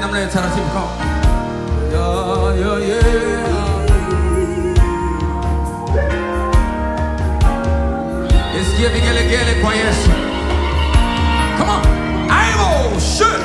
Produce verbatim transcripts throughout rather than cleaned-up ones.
namna ya taratibu kama yeah, yeah, yeah. Isikie vigelegele kwa Yesu. Come on. Aibo, shoot.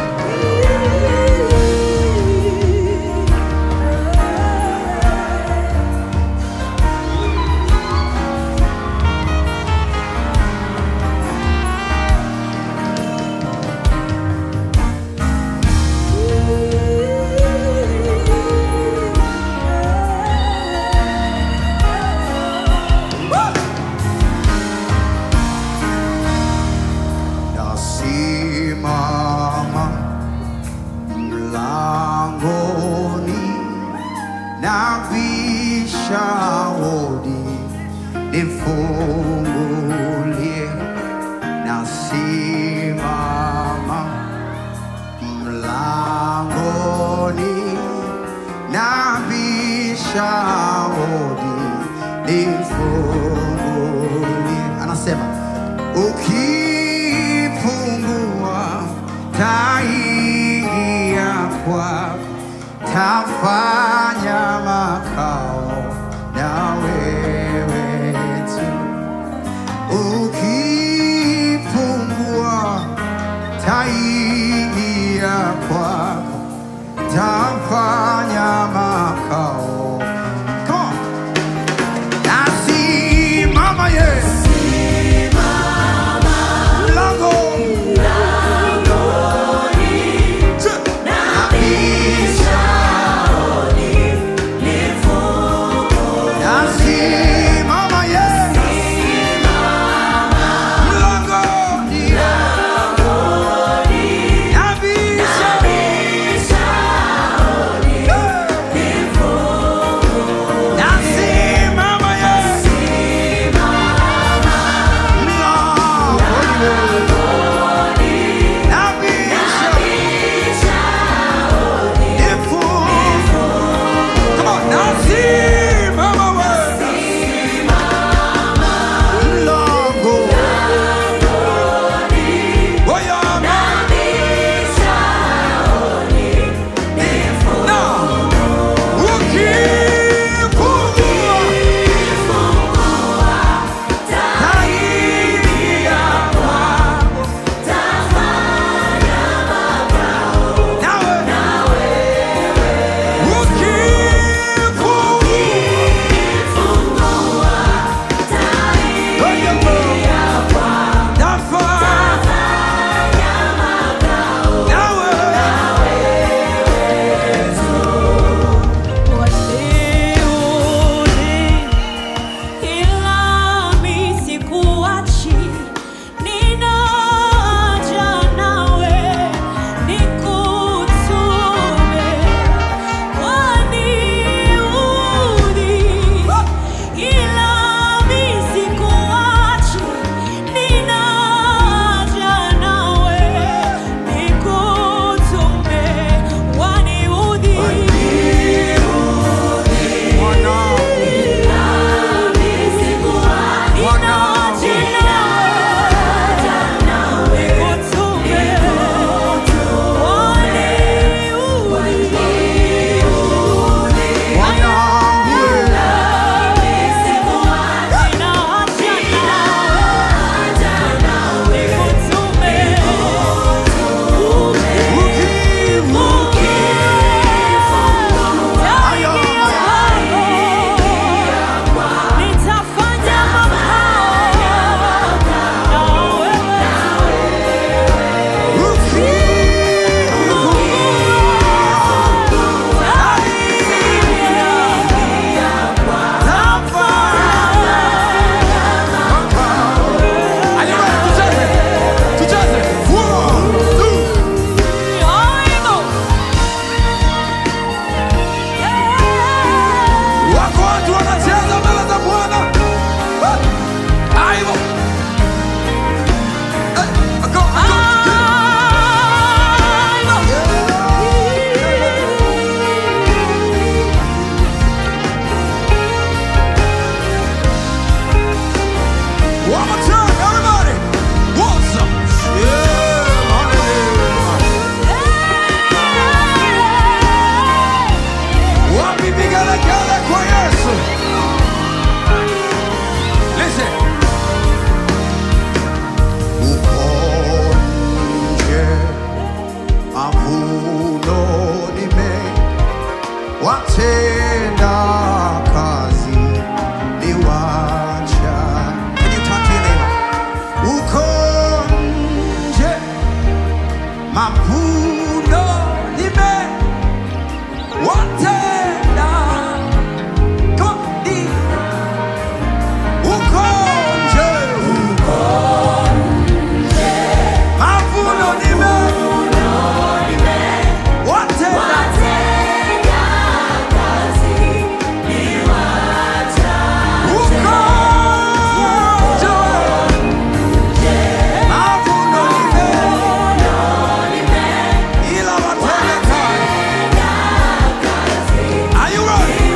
Nifungulie, nasimama mlangoni, nabisha hodi, nifungulie. Anasema ukifungua taingia kwako, tafanya makao na wewe tu. Ukifungua taingia kwako, tafanya makao. Come on. Nasimama Yesu. Nabisha hodi, mavuno nime watenda kodi uko nje, uko nje, mavuno nime watenda kazi ni wacha uko nje, mavuno nime ila watenda kazi. Are you ready?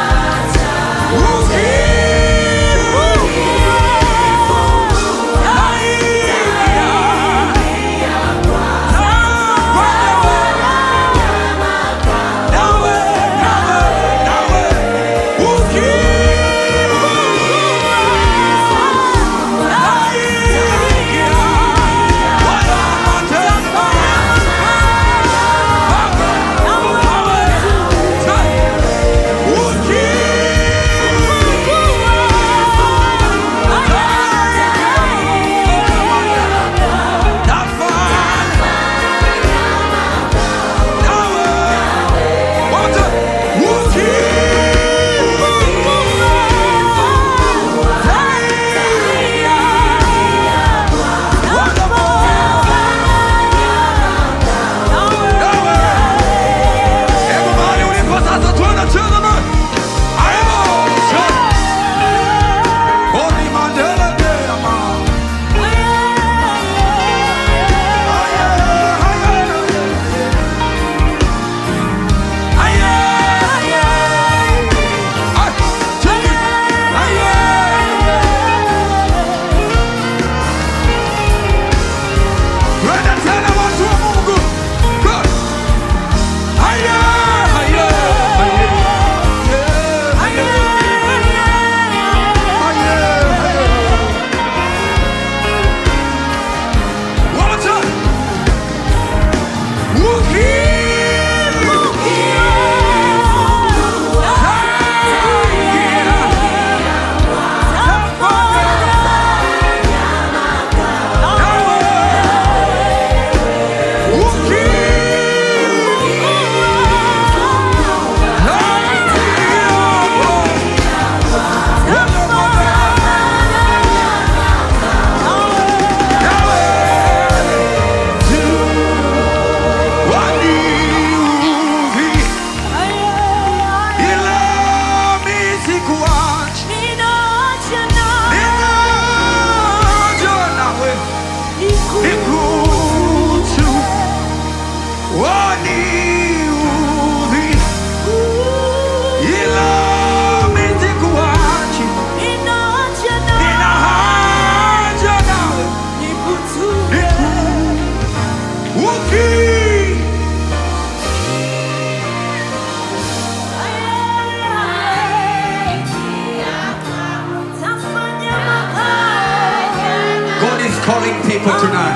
Calling people tonight.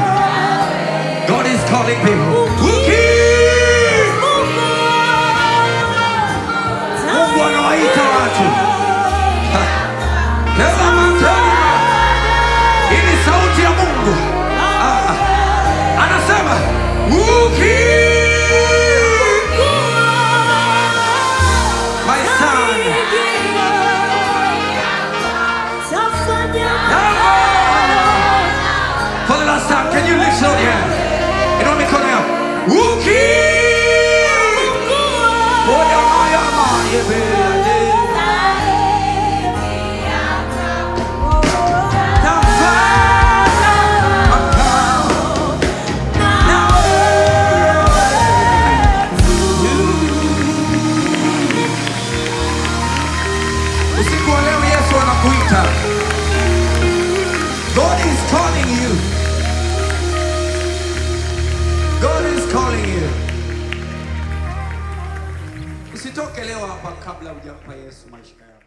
God is calling people. Mungu anawaita watu. Tazama mtani. Hii ni sauti ya Mungu. Ah, anasema Uki. My son. For the last time, can you lift your hand? You know me calling out. Uki. Oya maya maya bede. Usiku wa leo Yesu anakuita. God is calling you. God is calling you. Usitoke leo hapa kabla hujampa Yesu maisha yako.